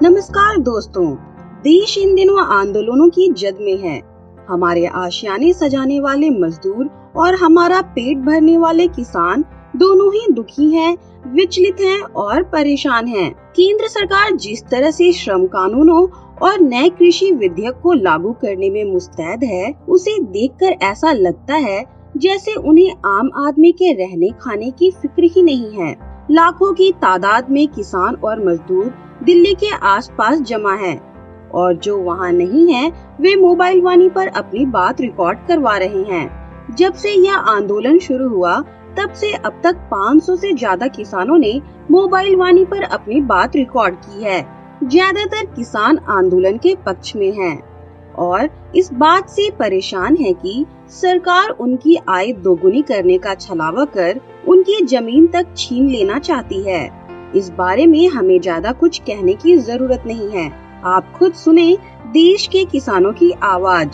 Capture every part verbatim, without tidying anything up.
नमस्कार दोस्तों, देश इन दिनों आंदोलनों की जद में है। हमारे आशियाने सजाने वाले मजदूर और हमारा पेट भरने वाले किसान दोनों ही दुखी हैं, विचलित हैं और परेशान हैं। केंद्र सरकार जिस तरह से श्रम कानूनों और नए कृषि विधेयक को लागू करने में मुस्तैद है, उसे देखकर ऐसा लगता है जैसे उन्हें आम आदमी के रहने खाने की फिक्र ही नहीं है। लाखों की तादाद में किसान और मजदूर दिल्ली के आसपास जमा हैं और जो वहां नहीं हैं, वे मोबाइल वाणी पर अपनी बात रिकॉर्ड करवा रहे हैं। जब से यह आंदोलन शुरू हुआ, तब से अब तक पाँच सौ से ज्यादा किसानों ने मोबाइल वाणी पर अपनी बात रिकॉर्ड की है। ज्यादातर किसान आंदोलन के पक्ष में हैं और इस बात से परेशान है कि सरकार उनकी आय दोगुनी करने का छलावा कर उनकी जमीन तक छीन लेना चाहती है। इस बारे में हमें ज्यादा कुछ कहने की जरूरत नहीं है, आप खुद सुने देश के किसानों की आवाज।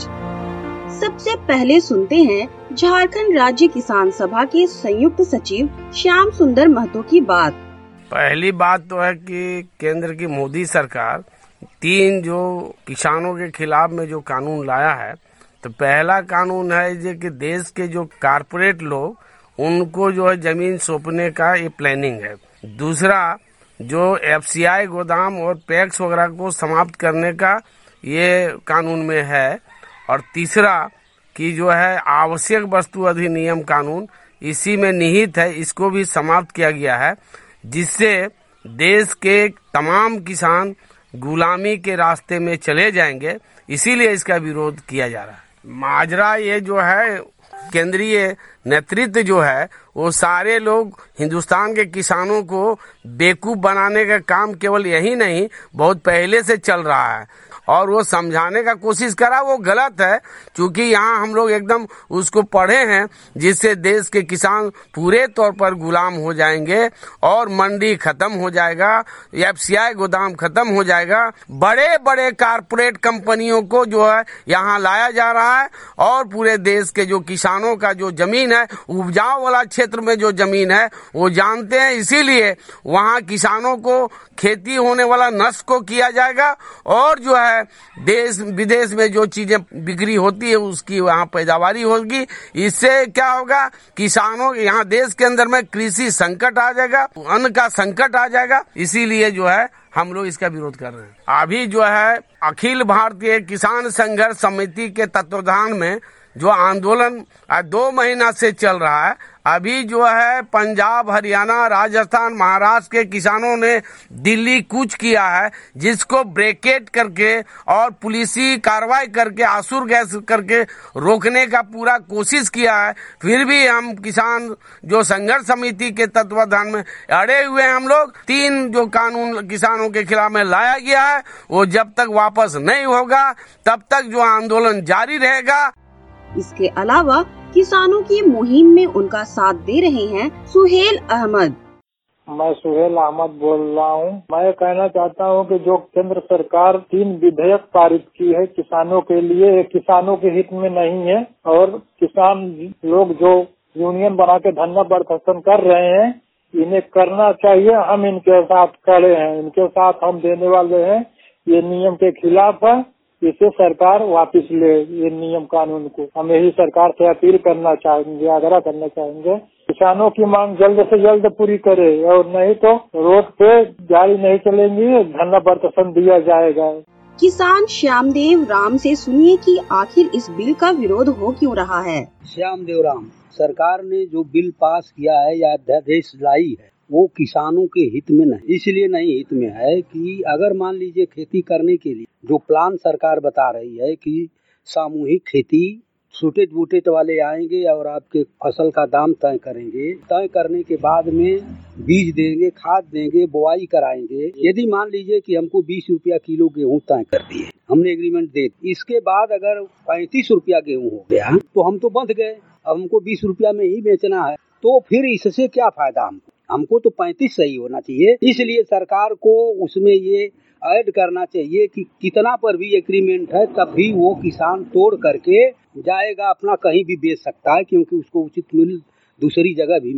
सबसे पहले सुनते हैं झारखंड राज्य किसान सभा के संयुक्त सचिव श्याम सुंदर महतो की बात। पहली बात तो है कि केंद्र की मोदी सरकार तीन जो किसानों के खिलाफ में जो कानून लाया है, तो पहला कानून है जो कि देश के जो कारपोरेट लोग उनको जो है जमीन सौंपने का ये प्लानिंग है। दूसरा जो एफसीआई गोदाम और पैक्स वगैरह को समाप्त करने का ये कानून में है। और तीसरा कि जो है आवश्यक वस्तु अधिनियम कानून इसी में निहित है, इसको भी समाप्त किया गया है, जिससे देश के तमाम किसान गुलामी के रास्ते में चले जाएंगे। इसीलिए इसका विरोध किया जा रहा है। माजरा ये जो है केंद्रीय नेतृत्व जो है वो सारे लोग हिंदुस्तान के किसानों को बेवकूफ बनाने का काम केवल यही नहीं, बहुत पहले से चल रहा है और वो समझाने का कोशिश करा, वो गलत है। क्योंकि यहाँ हम लोग एकदम उसको पढ़े हैं, जिससे देश के किसान पूरे तौर पर गुलाम हो जाएंगे और मंडी खत्म हो जाएगा, एफसीआई गोदाम खत्म हो जाएगा। बड़े बड़े कारपोरेट कंपनियों को जो है यहाँ लाया जा रहा है और पूरे देश के जो किसानों का जो जमीन है, उपजाऊ वाला क्षेत्र में जो जमीन है वो जानते हैं, इसीलिए वहाँ किसानों को खेती होने वाला नष्ट को किया जाएगा और जो है देश विदेश में जो चीजें बिक्री होती है उसकी वहाँ पैदावारी होगी। इससे क्या होगा, किसानों यहाँ देश के अंदर में कृषि संकट आ जाएगा, अन्न का संकट आ जाएगा। इसीलिए जो है हम लोग इसका विरोध कर रहे हैं। अभी जो है अखिल भारतीय किसान संघर्ष समिति के तत्वाधान में जो आंदोलन दो महीना से चल रहा है, अभी जो है पंजाब, हरियाणा, राजस्थान, महाराष्ट्र के किसानों ने दिल्ली कूच किया है, जिसको ब्रेकेट करके और पुलिसी कार्रवाई करके आंसू गैस करके रोकने का पूरा कोशिश किया है। फिर भी हम किसान जो संघर्ष समिति के तत्वाधान में अड़े हुए हैं। हम लोग तीन जो कानून किसानों के खिलाफ में लाया गया है, वो जब तक वापस नहीं होगा तब तक जो आंदोलन जारी रहेगा। इसके अलावा किसानों की मुहिम में उनका साथ दे रहे हैं सुहेल अहमद। मैं सुहेल अहमद बोल रहा हूँ। मैं कहना चाहता हूँ कि जो केंद्र सरकार तीन विधेयक पारित की है किसानों के लिए, किसानों के हित में नहीं है और किसान लोग जो यूनियन बना के धरना प्रदर्शन कर रहे हैं, इन्हें करना चाहिए। हम इनके साथ खड़े हैं, इनके साथ हम देने वाले हैं। ये नियम के खिलाफ है, इसे सरकार वापस ले ये नियम कानून को। हम यही सरकार से अपील करना चाहेंगे, आग्रह करना चाहेंगे, किसानों की मांग जल्द से जल्द पूरी करे और नहीं तो रोड पे गाड़ी नहीं चलेंगी, धरना प्रदर्शन दिया जाएगा। किसान श्यामदेव राम से सुनिए कि आखिर इस बिल का विरोध हो क्यों रहा है। श्यामदेव राम, सरकार ने जो बिल पास किया है या अध्यादेश लाई है वो किसानों के हित में नहीं, इसलिए नहीं हित में है कि अगर मान लीजिए खेती करने के लिए जो प्लान सरकार बता रही है कि सामूहिक खेती, छूटेज बूटेज वाले आएंगे और आपके फसल का दाम तय करेंगे, तय करने के बाद में बीज देंगे, खाद देंगे, बुआई कराएंगे। यदि मान लीजिए कि हमको बीस रुपया किलो गेहूँ तय कर दिए, हमने एग्रीमेंट दे, इसके बाद अगर पैंतीस रुपया गेहूँ हो गया तो हम तो बंध गए, अब हमको बीस रुपया में ही बेचना है, तो फिर इससे क्या फायदा हमको हमको तो पैंतीस सही होना चाहिए। इसलिए सरकार को उसमें ये ऐड करना चाहिए कि कितना पर भी एग्रीमेंट है तब भी वो किसान तोड़ करके जाएगा, अपना कहीं भी बेच सकता है, क्योंकि उसको उचित मूल्य दूसरी जगह भी मिल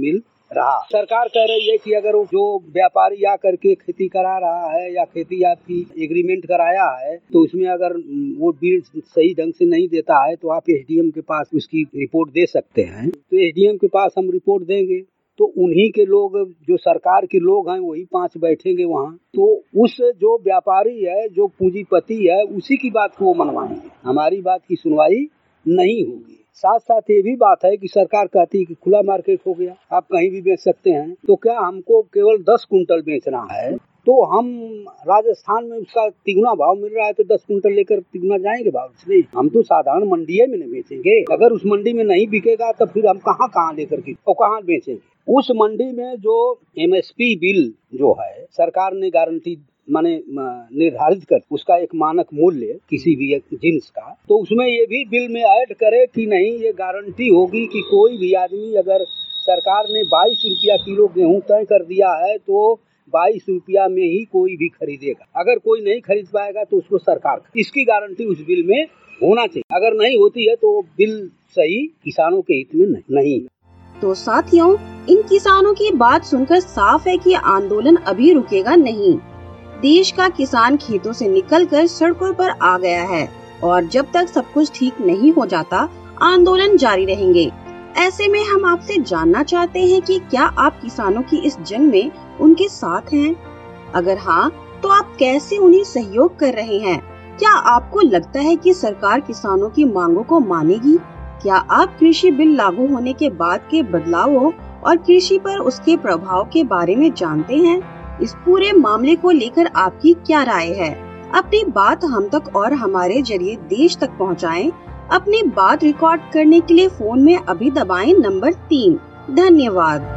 रहा। सरकार कह रही है कि अगर वो जो व्यापारी आ करके खेती करा रहा है या खेती आपकी एग्रीमेंट कराया है तो उसमें अगर वो बिल सही ढंग से नहीं देता है तो आप एसडीएम के पास उसकी रिपोर्ट दे सकते हैं। तो एसडीएम के पास हम रिपोर्ट देंगे तो उन्हीं के लोग, जो सरकार के लोग हैं, वही पांच बैठेंगे वहाँ। तो उस जो व्यापारी है, जो पूंजीपति है, उसी की बात को वो मनवाएंगे, हमारी बात की सुनवाई नहीं होगी। साथ साथ ये भी बात है कि सरकार कहती है कि खुला मार्केट हो गया, आप कहीं भी बेच सकते हैं। तो क्या हमको केवल दस कुंटल बेचना है तो हम राजस्थान में उसका तिगुना भाव मिल रहा है तो दस कुंटल लेकर तिगुना जाएंगे भाव से? हम तो साधारण मंडी में नहीं बेचेंगे। अगर उस मंडी में नहीं बिकेगा तो फिर हम कहाँ कहाँ लेकर के और कहाँ बेचेंगे? उस मंडी में जो एमएसपी बिल जो है सरकार ने गारंटी माने निर्धारित कर उसका एक मानक मूल्य किसी भी एक जिन्स का, तो उसमें ये भी बिल में ऐड करे कि नहीं, ये गारंटी होगी कि कोई भी आदमी, अगर सरकार ने बाईस रुपया किलो गेहूं तय कर दिया है तो बाईस रुपया में ही कोई भी खरीदेगा। अगर कोई नहीं खरीद पाएगा तो उसको सरकार, इसकी गारंटी उस बिल में होना चाहिए। अगर नहीं होती है तो बिल सही किसानों के हित में नहीं। तो साथियों, इन किसानों की बात सुनकर साफ है कि आंदोलन अभी रुकेगा नहीं। देश का किसान खेतों से निकलकर सड़कों पर आ गया है और जब तक सब कुछ ठीक नहीं हो जाता आंदोलन जारी रहेंगे। ऐसे में हम आपसे जानना चाहते हैं कि क्या आप किसानों की इस जंग में उनके साथ हैं? अगर हाँ, तो आप कैसे उन्हें सहयोग कर रहे हैं? क्या आपको लगता है कि सरकार किसानों की मांगों को मानेगी? क्या आप कृषि बिल लागू होने के बाद के बदलावों और कृषि पर उसके प्रभाव के बारे में जानते हैं? इस पूरे मामले को लेकर आपकी क्या राय है? अपनी बात हम तक और हमारे जरिए देश तक पहुंचाएं। अपनी बात रिकॉर्ड करने के लिए फोन में अभी दबाएं नंबर तीन। धन्यवाद।